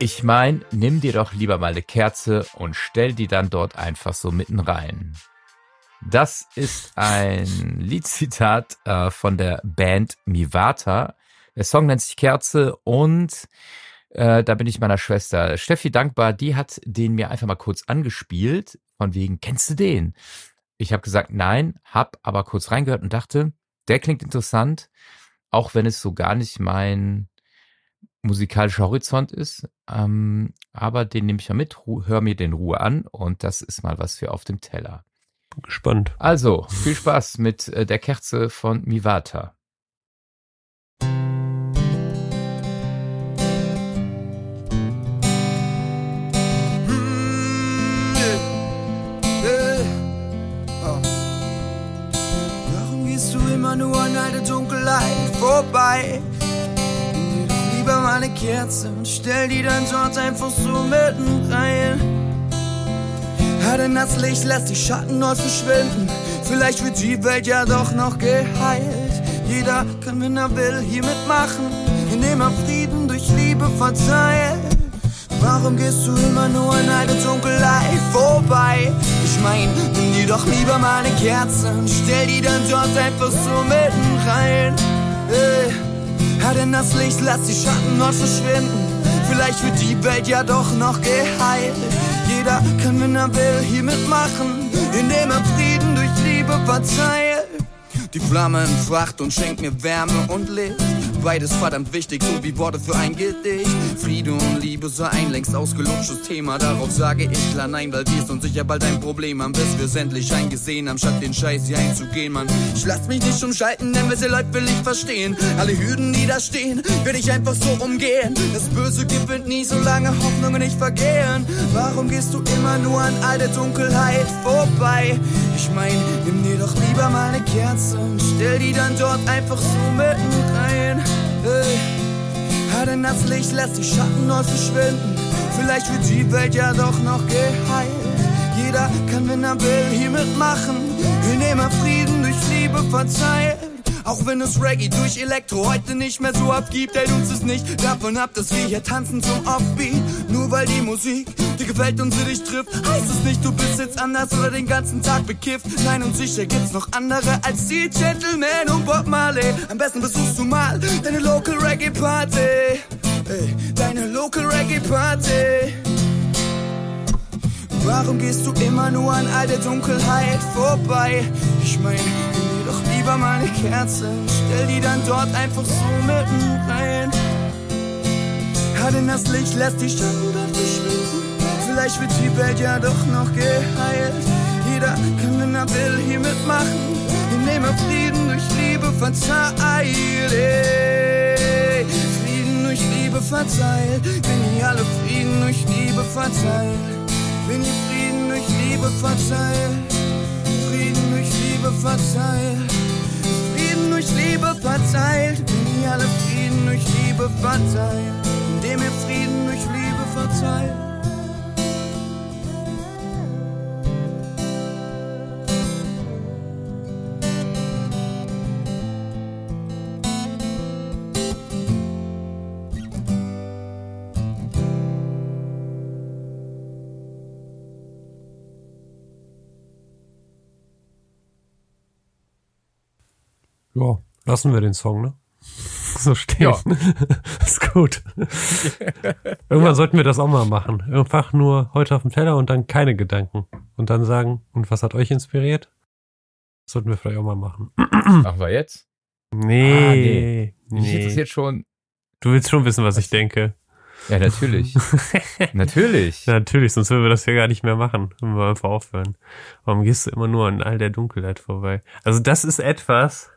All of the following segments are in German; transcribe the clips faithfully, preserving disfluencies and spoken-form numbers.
Ich mein, nimm dir doch lieber mal eine Kerze und stell die dann dort einfach so mitten rein. Das ist ein Liedzitat äh, von der Band Mivata. Der Song nennt sich Kerze und äh, da bin ich meiner Schwester Steffi dankbar. Die hat den mir einfach mal kurz angespielt, von wegen, kennst du den? Ich habe gesagt, nein, hab aber kurz reingehört und dachte, der klingt interessant, auch wenn es so gar nicht mein musikalischer Horizont ist. Ähm, aber den nehme ich mal mit, ru- hör mir den in Ruhe an und das ist mal was für auf dem Teller. Gespannt. Also, viel Spaß mit äh, der Kerze von Mivata. Warum gehst du immer nur an alte Dunkelheit vorbei? Nimm dir doch lieber mal eine Kerze und stell die dann dort einfach so mitten rein. Ja, denn das Licht lässt die Schatten neu verschwinden. Vielleicht wird die Welt ja doch noch geheilt. Jeder kann, wenn er will, hier mitmachen, indem er Frieden durch Liebe verteilt. Warum gehst du immer nur an eine Dunkelheit vorbei? Ich mein, nimm dir doch lieber mal eine Kerze und stell die dann dort einfach so mitten rein. Hey. Ja, denn das Licht lässt die Schatten neu verschwinden. Vielleicht wird die Welt ja doch noch geheilt. Jeder kann, wenn er will, hier mitmachen, indem er Frieden durch Liebe verteilt. Die Flamme entfacht und schenkt mir Wärme und Licht. Beides verdammt wichtig, so wie Worte für ein Gedicht. Friede und Liebe sei ein längst ausgelutschtes Thema. Darauf sage ich klar nein, weil wir sind sicher bald ein Problem haben, bis wir's endlich eingesehen haben, statt den Scheiß hier einzugehen, Mann. Ich lass mich nicht umschalten, denn was ihr Leute will ich verstehen. Alle Hürden, die da stehen, will ich einfach so umgehen. Das Böse gewinnt nie, solange Hoffnungen nicht vergehen. Warum gehst du immer nur an alte Dunkelheit vorbei? Ich mein, nimm dir doch lieber mal eine Kerze und stell die dann dort einfach so mitten rein. Hey. Ja, denn das Licht lässt die Schatten neu verschwinden. Vielleicht wird die Welt ja doch noch geheilt. Jeder kann, wenn er will, hier mitmachen, indem er Frieden durch Liebe verzeiht. Auch wenn es Reggae durch Elektro heute nicht mehr so abgibt, hält uns es nicht davon ab, dass wir hier tanzen zum Offbeat. Nur weil die Musik dir gefällt und sie dich trifft, heißt es nicht, du bist jetzt anders oder den ganzen Tag bekifft. Nein, und sicher gibt's noch andere als die Gentleman und Bob Marley. Am besten besuchst du mal deine Local Reggae Party. Ey, deine Local Reggae Party. Warum gehst du immer nur an alte Dunkelheit vorbei? Ich mein, nimm dir doch lieber mal eine Kerze, stell die dann dort einfach so mitten rein. Ja, denn das Licht lässt die Schatten dort verschwinden. Vielleicht wird die Welt ja doch noch geheilt. Jeder kann, wenn er will, hier mitmachen, indem er Frieden durch Liebe verzeiht. Ey, Frieden durch Liebe verzeiht, wenn ihr alle Frieden durch Liebe verzeiht. Wenn ihr Frieden durch Liebe verzeiht, Frieden durch Liebe verzeiht, Frieden durch Liebe verzeiht, wenn ihr alle Frieden durch Liebe verzeiht, indem ihr Frieden durch Liebe verzeiht. Ja, lassen wir den Song, ne? So stehen. Ja. Ist gut. Irgendwann ja. Sollten wir das auch mal machen. Einfach nur heute auf dem Teller und dann keine Gedanken. Und dann sagen, und was hat euch inspiriert? Das sollten wir vielleicht auch mal machen. Machen wir jetzt? Nee. Ah, nee. nee. Mich interessiert schon. Du willst schon wissen, was, was? ich denke. Ja, natürlich. natürlich. Ja, natürlich, sonst würden wir das ja gar nicht mehr machen. Wenn wir einfach aufhören. Warum gehst du immer nur an all der Dunkelheit vorbei? Also das ist etwas...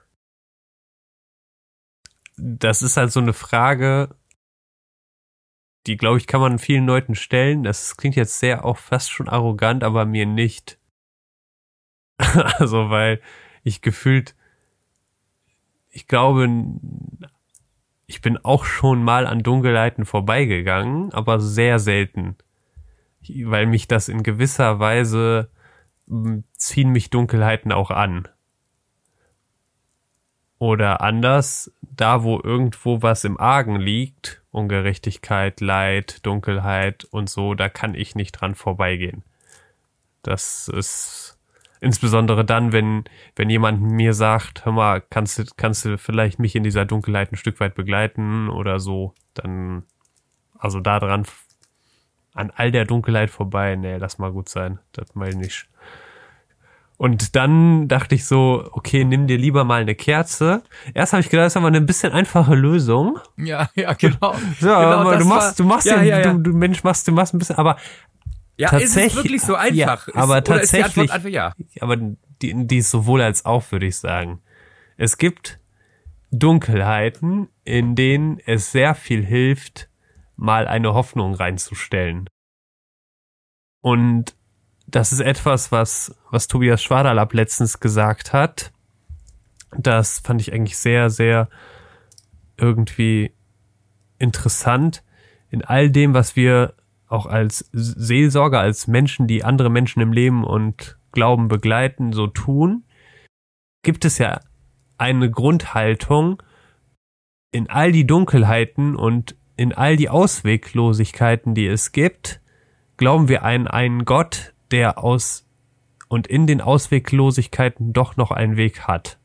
Das ist halt so eine Frage, die, glaube ich, kann man vielen Leuten stellen. Das klingt jetzt sehr auch fast schon arrogant, aber mir nicht. Also, weil ich gefühlt, ich glaube, ich bin auch schon mal an Dunkelheiten vorbeigegangen, aber sehr selten. Weil mich das in gewisser Weise ziehen mich Dunkelheiten auch an. Oder anders, da wo irgendwo was im Argen liegt, Ungerechtigkeit, Leid, Dunkelheit und so, da kann ich nicht dran vorbeigehen. Das ist insbesondere dann, wenn wenn jemand mir sagt, hör mal, kannst du, kannst du vielleicht mich in dieser Dunkelheit ein Stück weit begleiten oder so, dann, also da dran, an all der Dunkelheit vorbei, nee, lass mal gut sein, das mal nicht. Und dann dachte ich so, okay, nimm dir lieber mal eine Kerze. Erst habe ich gedacht, das ist aber eine bisschen einfache Lösung. Ja, ja, genau. So, genau, aber du machst, war, du machst ja, den, ja, ja. Du, du Mensch machst, du machst ein bisschen, aber ja, tatsächlich, ist es wirklich so einfach? Ja, aber ist, oder ist die tatsächlich, Antwort einfach ja? aber die, die ist sowohl als auch, würde ich sagen. Es gibt Dunkelheiten, in denen es sehr viel hilft, mal eine Hoffnung reinzustellen. Und das ist etwas, was, was Tobias Schwaderlapp letztens gesagt hat. Das fand ich eigentlich sehr, sehr irgendwie interessant. In all dem, was wir auch als Seelsorger, als Menschen, die andere Menschen im Leben und Glauben begleiten, so tun, gibt es ja eine Grundhaltung, in all die Dunkelheiten und in all die Ausweglosigkeiten, die es gibt, glauben wir an einen Gott, der aus und in den Ausweglosigkeiten doch noch einen Weg hat.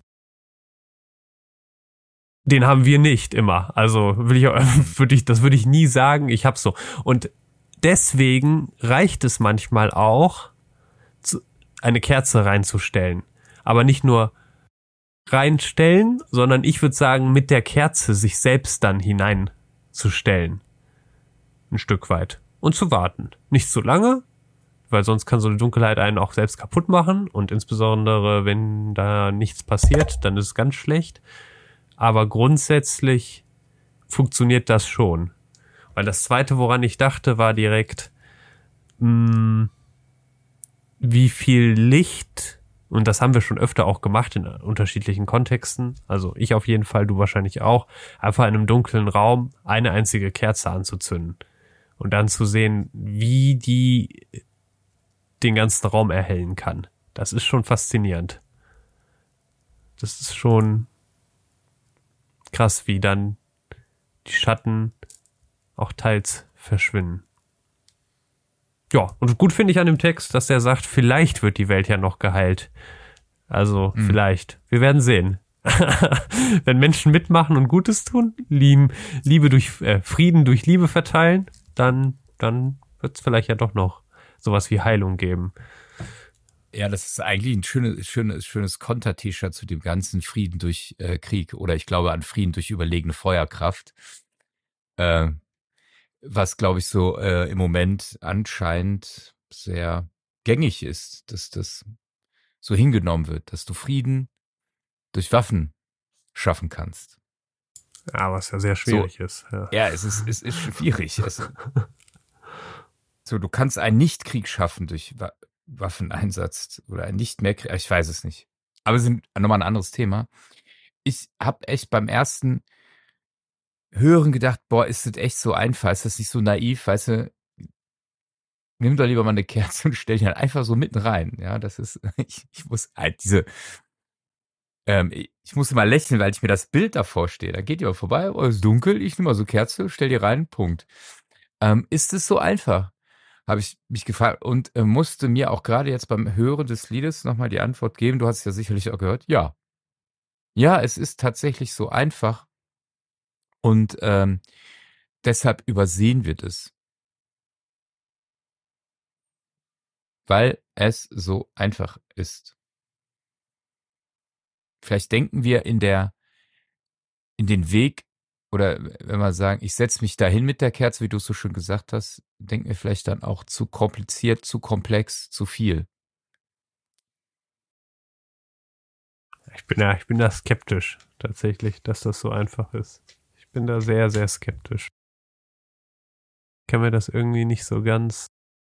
Den haben wir nicht immer. Also will ich, würde ich, das würde ich nie sagen. Ich hab's so. Und deswegen reicht es manchmal auch, eine Kerze reinzustellen. Aber nicht nur reinstellen, sondern ich würde sagen, mit der Kerze sich selbst dann hineinzustellen. Ein Stück weit. Und zu warten. Nicht zu lange, weil sonst kann so eine Dunkelheit einen auch selbst kaputt machen. Und insbesondere, wenn da nichts passiert, dann ist es ganz schlecht. Aber grundsätzlich funktioniert das schon. Weil das Zweite, woran ich dachte, war direkt, mh, wie viel Licht, und das haben wir schon öfter auch gemacht in unterschiedlichen Kontexten, also ich auf jeden Fall, du wahrscheinlich auch, einfach in einem dunklen Raum eine einzige Kerze anzuzünden und dann zu sehen, wie die den ganzen Raum erhellen kann. Das ist schon faszinierend. Das ist schon krass, wie dann die Schatten auch teils verschwinden. Ja, und gut finde ich an dem Text, dass der sagt, vielleicht wird die Welt ja noch geheilt. Also, mhm. vielleicht. Wir werden sehen. Wenn Menschen mitmachen und Gutes tun, Liebe, Liebe durch, äh, Frieden durch Liebe verteilen, dann, dann wird es vielleicht ja doch noch sowas wie Heilung geben. Ja, das ist eigentlich ein schönes, schönes, schönes Konter-T-Shirt zu dem ganzen Frieden durch äh, Krieg oder ich glaube an Frieden durch überlegene Feuerkraft. Äh, was, glaube ich, so äh, im Moment anscheinend sehr gängig ist, dass das so hingenommen wird, dass du Frieden durch Waffen schaffen kannst. Ja, was ja sehr schwierig so, ist. Ja, ja es ist, es ist schwierig. Es, so, du kannst einen Nicht-Krieg schaffen durch Wa- Waffeneinsatz oder einen nicht mehr Krieg, ich weiß es nicht. Aber es ist nochmal ein anderes Thema. Ich habe echt beim ersten Hören gedacht, boah, ist das echt so einfach, ist das nicht so naiv, weißt du, nimm doch lieber mal eine Kerze und stell die halt einfach so mitten rein, ja, das ist, ich, ich muss halt diese, ähm, ich muss immer lächeln, weil ich mir das Bild davor stehe, da geht ihr vorbei, oh, ist dunkel, ich nehme mal so Kerze, stell die rein, Punkt. Ähm, ist es so einfach? Habe ich mich gefragt und äh, musste mir auch gerade jetzt beim Hören des Liedes nochmal die Antwort geben, du hast es ja sicherlich auch gehört, ja. Ja, es ist tatsächlich so einfach. Und ähm, deshalb übersehen wir das. Weil es so einfach ist. Vielleicht denken wir in der, in den Weg, oder wenn wir sagen, ich setze mich dahin mit der Kerze, wie du es so schön gesagt hast, denken wir vielleicht dann auch zu kompliziert, zu komplex, zu viel. Ich bin ja, ich bin da skeptisch, tatsächlich, dass das so einfach ist. Ich bin da sehr, sehr skeptisch. Ich kann mir das irgendwie nicht so ganz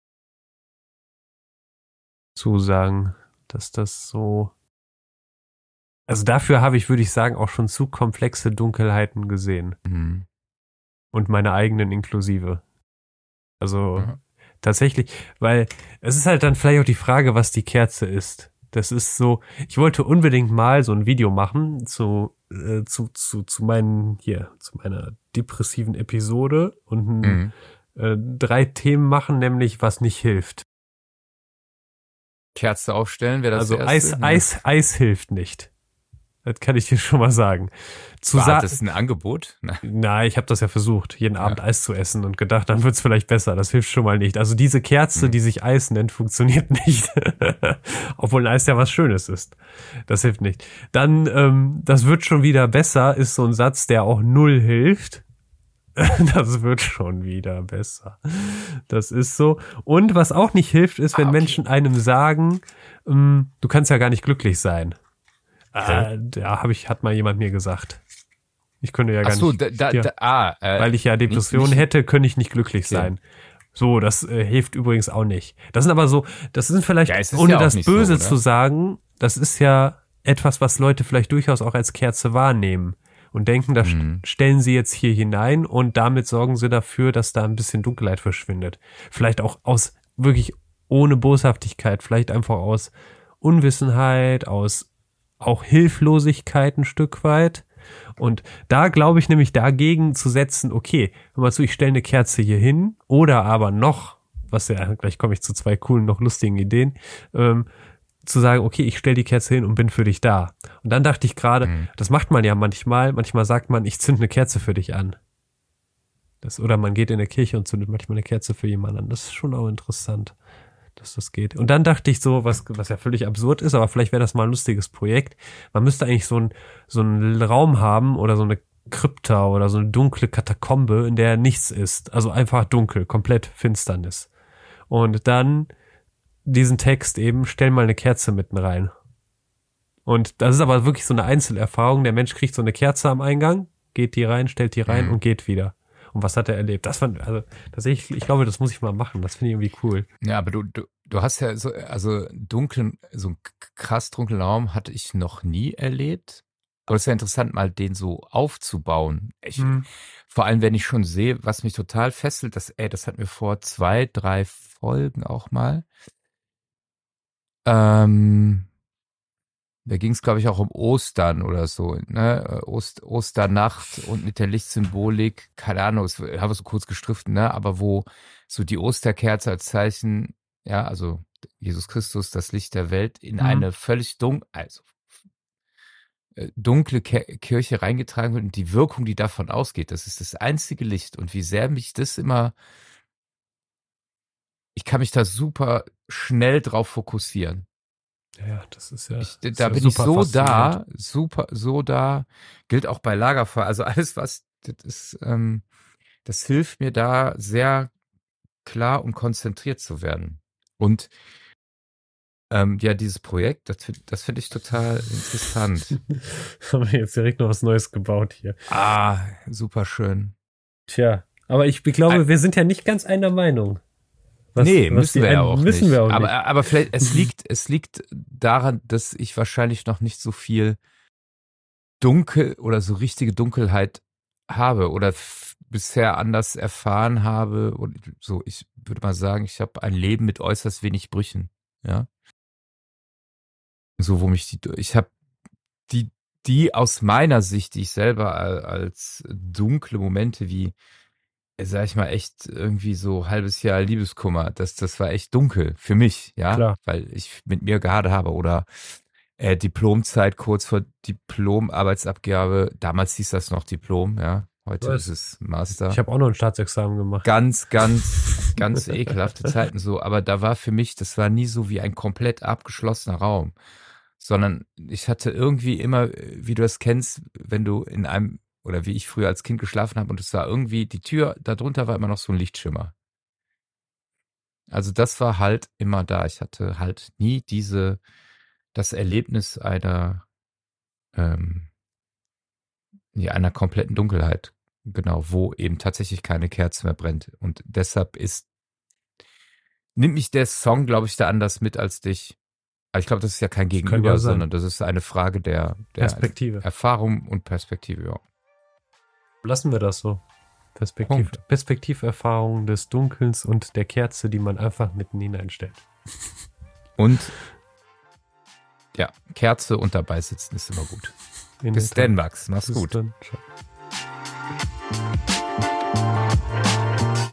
zusagen, dass das so... Also dafür habe ich, würde ich sagen, auch schon zu komplexe Dunkelheiten gesehen. Mhm. Und meine eigenen inklusive. Also mhm. tatsächlich, weil es ist halt dann vielleicht auch die Frage, was die Kerze ist. Das ist so, ich wollte unbedingt mal so ein Video machen zu, äh, zu, zu, zu meinen, hier, zu meiner depressiven Episode und Mhm. äh, drei Themen machen, nämlich was nicht hilft. Kerze aufstellen, wäre das Also das Eis, erste? Eis, Eis hilft nicht. Das kann ich dir schon mal sagen. Zu War sa- das ein Angebot? Na, Na, ich habe das ja versucht, jeden Abend Ja. Eis zu essen und gedacht, dann wird's vielleicht besser. Das hilft schon mal nicht. Also diese Kerze, Mhm. die sich Eis nennt, funktioniert nicht. Obwohl ein Eis ja was Schönes ist. Das hilft nicht. Dann, ähm, das wird schon wieder besser, ist so ein Satz, der auch null hilft. Das wird schon wieder besser. Das ist so. Und was auch nicht hilft, ist, wenn Ah, okay. Menschen einem sagen, ähm, du kannst ja gar nicht glücklich sein. Okay. Äh, da hab ich, hat mal jemand mir gesagt. Ich könnte ja gar Ach so, nicht. da, da, ja, da ah, äh, weil ich ja Depression nicht, nicht, hätte, könnte ich nicht glücklich Okay. sein. So, das äh, hilft übrigens auch nicht. Das sind aber so, das sind vielleicht, Ja, es ist ohne ja auch das nicht so, Böse oder? zu sagen, das ist ja etwas, was Leute vielleicht durchaus auch als Kerze wahrnehmen und denken, da st- Mhm. stellen sie jetzt hier hinein und damit sorgen sie dafür, dass da ein bisschen Dunkelheit verschwindet. Vielleicht auch aus wirklich ohne Boshaftigkeit, vielleicht einfach aus Unwissenheit, aus auch Hilflosigkeit ein Stück weit. Und da glaube ich nämlich dagegen zu setzen, okay, hör mal zu, ich stelle eine Kerze hier hin oder aber noch, was ja, gleich komme ich zu zwei coolen, noch lustigen Ideen, ähm, zu sagen, okay, ich stelle die Kerze hin und bin für dich da. Und dann dachte ich gerade, Mhm. das macht man ja manchmal, manchmal sagt man, ich zünd eine Kerze für dich an. Das, oder man geht in der Kirche und zündet manchmal eine Kerze für jemanden an. Das ist schon auch interessant, dass das geht. Und dann dachte ich so, was, was ja völlig absurd ist, aber vielleicht wäre das mal ein lustiges Projekt. Man müsste eigentlich so, ein, so einen Raum haben oder so eine Krypta oder so eine dunkle Katakombe, in der nichts ist. Also einfach dunkel, komplett Finsternis. Und dann diesen Text eben, stell mal eine Kerze mitten rein. Und das ist aber wirklich so eine Einzelerfahrung. Der Mensch kriegt so eine Kerze am Eingang, geht die rein, stellt die rein Mhm. und geht wieder. Und was hat er erlebt? Das fand, also, tatsächlich, ich glaube, das muss ich mal machen. Das finde ich irgendwie cool. Ja, aber du, du, du hast ja so, also dunklen, so einen krass dunklen Raum hatte ich noch nie erlebt. Aber es ist ja interessant, mal den so aufzubauen. Ich, Hm. Vor allem, wenn ich schon sehe, was mich total fesselt, das, ey, das hatten wir vor zwei, drei Folgen auch mal. Ähm, da ging es, glaube ich, auch um Ostern oder so, ne? Ost, Osternacht und mit der Lichtsymbolik, keine Ahnung, es haben wir so kurz gestriffen, ne? Aber wo so die Osterkerze als Zeichen, ja, also Jesus Christus, das Licht der Welt, in Mhm. eine völlig dunkle, also äh, dunkle Ke- Kirche reingetragen wird und die Wirkung, die davon ausgeht, das ist das einzige Licht. Und wie sehr mich das immer, ich kann mich da super schnell drauf fokussieren. Ja, ja, das ist ja. Ich, ist da ja bin ich super so faszinierend. da, super, so da, gilt auch bei Lagerfeuer. Also alles, was, das ist, ähm, das hilft mir da sehr klar und konzentriert zu werden. Und ähm, ja, dieses Projekt, das, find- das finde ich total interessant. Haben wir jetzt direkt noch was Neues gebaut hier. Ah, super schön. Tja, aber ich glaube, wir sind ja nicht ganz einer Meinung. Was- nee, was müssen die wir ja einen- auch müssen nicht. wir auch aber, nicht. aber vielleicht, es liegt, es liegt daran, dass ich wahrscheinlich noch nicht so viel Dunkel oder so richtige Dunkelheit habe oder f- bisher anders erfahren habe. Und so, ich würde mal sagen, ich habe ein Leben mit äußerst wenig Brüchen. Ja. So, wo mich die, ich habe die, die aus meiner Sicht, die ich selber al- als dunkle Momente wie, äh, sag ich mal, echt irgendwie so halbes Jahr Liebeskummer, das, das war echt dunkel für mich, ja, Klar. weil ich mit mir gehadert habe oder äh, Diplomzeit kurz vor Diplomarbeitsabgabe, damals hieß das noch Diplom, ja, heute Weiß. ist es Master. Ich habe auch noch ein Staatsexamen gemacht. Ganz, ganz, ganz ekelhafte Zeiten so, aber da war für mich, das war nie so wie ein komplett abgeschlossener Raum, sondern ich hatte irgendwie immer, wie du das kennst, wenn du in einem, oder wie ich früher als Kind geschlafen habe und es war irgendwie, die Tür, darunter war immer noch so ein Lichtschimmer. Also das war halt immer da. Ich hatte halt nie diese, das Erlebnis einer, ähm, ja, einer kompletten Dunkelheit. Genau, wo eben tatsächlich keine Kerze mehr brennt. Und deshalb ist, nimmt mich der Song, glaube ich, da anders mit als dich. Aber ich glaube, das ist ja kein Das kann Gegenüber, ja sein. sondern das ist eine Frage der, der Perspektive. Erfahrung und Perspektive, ja. Lassen wir das so. Perspektiv, Punkt. Perspektiverfahrung des Dunkels und der Kerze, die man einfach mitten hineinstellt. Und Ja, Kerze und dabei sitzen ist immer gut. In Bis der Tat. dann, Max. Mach's Bis gut. dann. Ciao.